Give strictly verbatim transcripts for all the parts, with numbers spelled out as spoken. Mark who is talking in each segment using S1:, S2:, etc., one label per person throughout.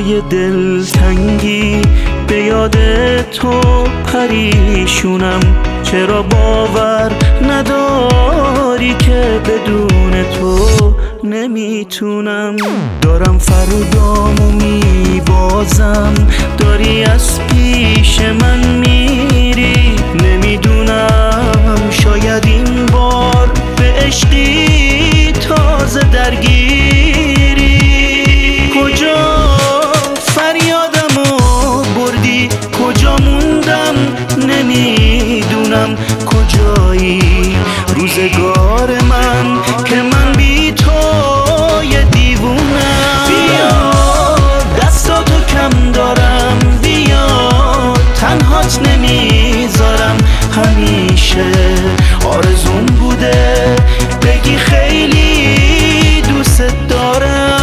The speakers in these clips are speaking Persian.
S1: شب‌های دلتنگی به یاد تو پریشونم. چرا باور نداری که بدون تو نمیتونم؟ دارم فردامو میبازم، داری از پیش من میری. نمیدونم شاید این بار به عشقی تازه درگیری. کجا فریادمو بردی، کجا موندم نمیدونم. کجایی روزگار من که من بی تو یه دیوونم؟ بیا دستاتو کم دارم، بیا تنهات نمیذارم. همیشه آرزوم بوده بگی خیلی دوست دارم.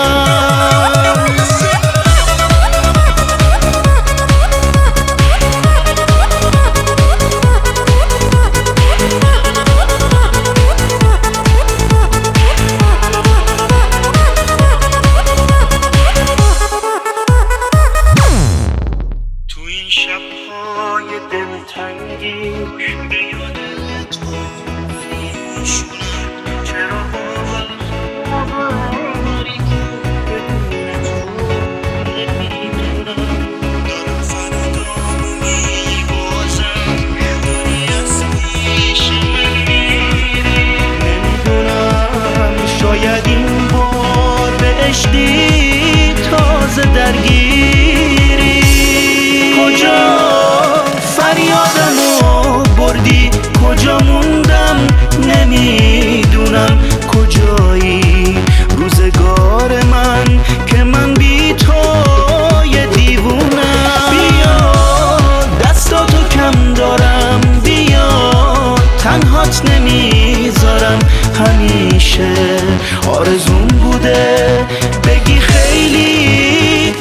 S1: شب‌های دلتنگی به یاد تو پریشونم. چرا باور نداری که بدون تو نمیتونم؟ دارم فردامو میبازم، داری از پیش من میری. نمیدونم شاید این بار به عشقی تازه درگیری. کجا فریادمو بردی، کجا موندم نمیدونم. کجایی روزگار من که من بی تو یه دیوونم؟ بیا دستاتو کم دارم، بیا تنهات نمیذارم. همیشه آرزوم بوده بگی خیلی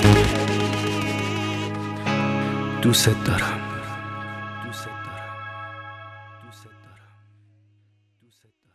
S1: دوست دارم. دوست دارم. دوست دارم. دوست دارم.